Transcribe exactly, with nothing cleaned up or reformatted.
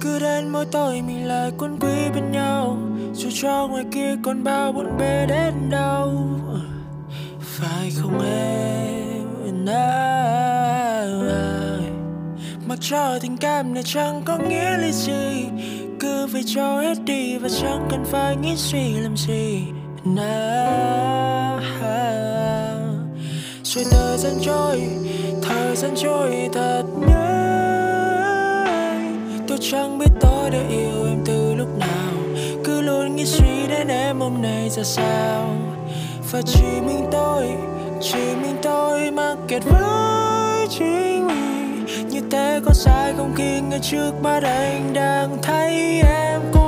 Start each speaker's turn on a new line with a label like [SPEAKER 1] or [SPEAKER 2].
[SPEAKER 1] Cứ đến mỗi tối mình lại quấn quýt bên nhau, dù cho ngoài kia còn bao bộn bề đến đâu. Phải không em ơi? Mặc cho tình cảm này chẳng có nghĩa lý gì, cứ phải cho hết đi và chẳng cần phải nghĩ suy làm gì. Rồi thời gian trôi, thời gian trôi thật nhanh. Tôi chẳng biết tôi đã yêu em từ lúc nào, cứ luôn nghĩ suy đến em hôm nay ra sao. Và chỉ mình tôi, chỉ mình tôi mắc kẹt với chính mình. Như thế có sai không khi ngay trước mắt anh đang thấy em.